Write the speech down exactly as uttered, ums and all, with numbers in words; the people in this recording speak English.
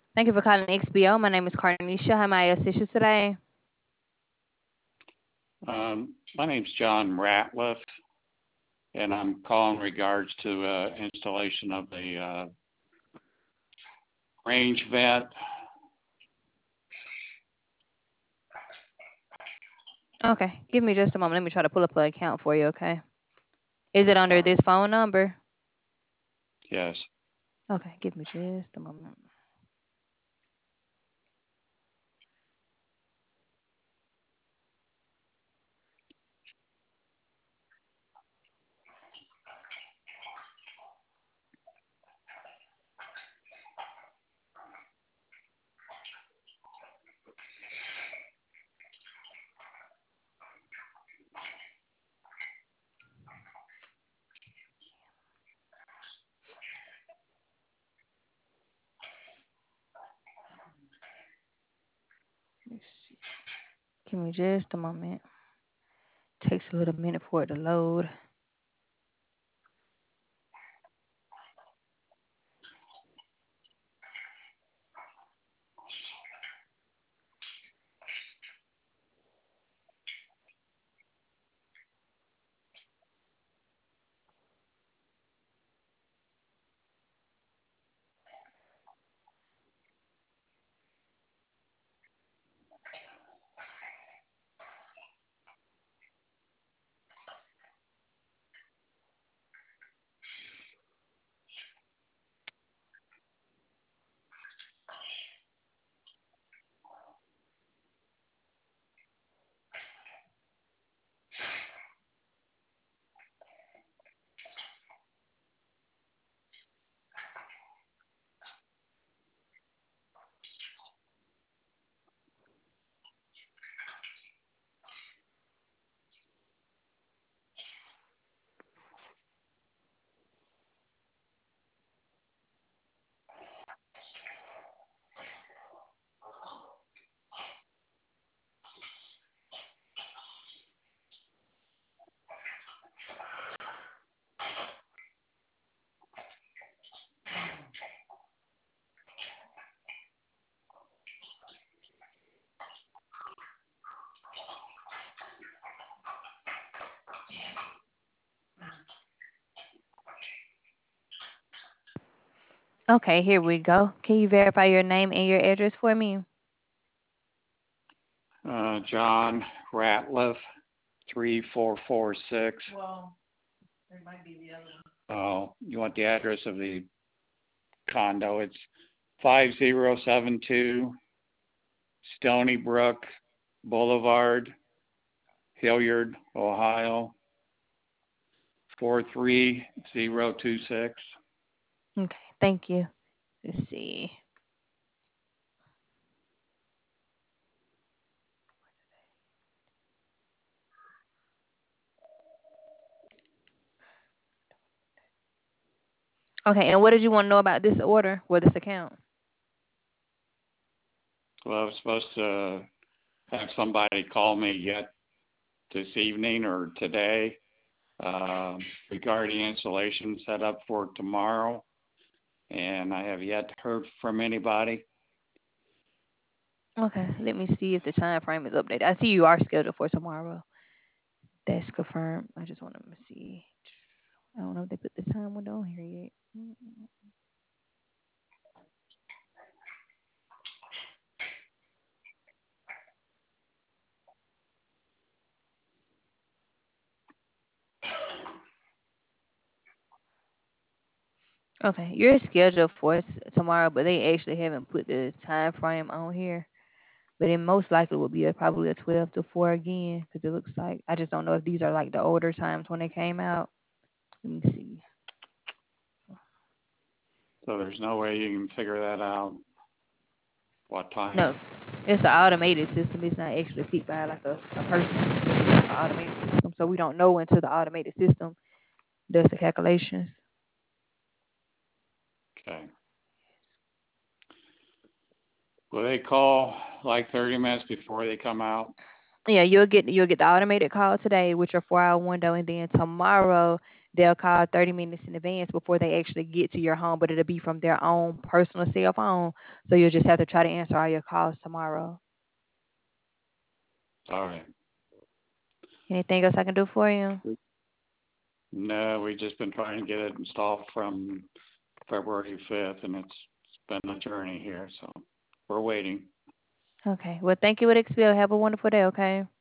Thank you for calling X B O. My name is Carnisha. How may I assist you today? Um, my name's John Ratliff, and I'm calling in regards to uh, installation of the uh, range vent. Okay, give me just a moment. Let me try to pull up an account for you, okay? Is it All under right. this phone number? Yes. Okay, give me just a moment. Let's see. Give me just a moment. Takes a little minute for it to load. Okay, here we go. Can you verify your name and your address for me? Uh, John Ratliff, three four four six. Oh, you want the address of the condo? It's five zero seven two Stony Brook Boulevard, Hilliard, Ohio, four three zero two six. Okay, thank you. Let's see. Okay, and what did you want to know about this order or this account? Well, I was supposed to have somebody call me yet this evening or today uh, regarding installation set up for tomorrow, and I have yet heard from anybody. Okay, let me see if the time frame is updated. I see you are scheduled for tomorrow. That's confirmed. I just want to see. I don't know if they put the time window on here yet. Mm. Okay, you're scheduled for s- tomorrow, but they actually haven't put the time frame on here. But it most likely will be a, probably a twelve to four again, because it looks like I just don't know if these are like the older times when they came out. Let me see. So there's no way you can figure that out. What time? No, it's an automated system. It's not actually picked by like a, a person. It's an automated system, so we don't know until the automated system does the calculations. Okay. Will they call like thirty minutes before they come out? Yeah, you'll get you'll get the automated call today with your four hour window, and then tomorrow they'll call thirty minutes in advance before they actually get to your home, but it'll be from their own personal cell phone. So you'll just have to try to answer all your calls tomorrow. All right. Anything else I can do for you? No, we've just been trying to get it installed from February fifth, and it's been a journey here, so we're waiting. Okay. Well, thank you with Xfield. Have a wonderful day, okay?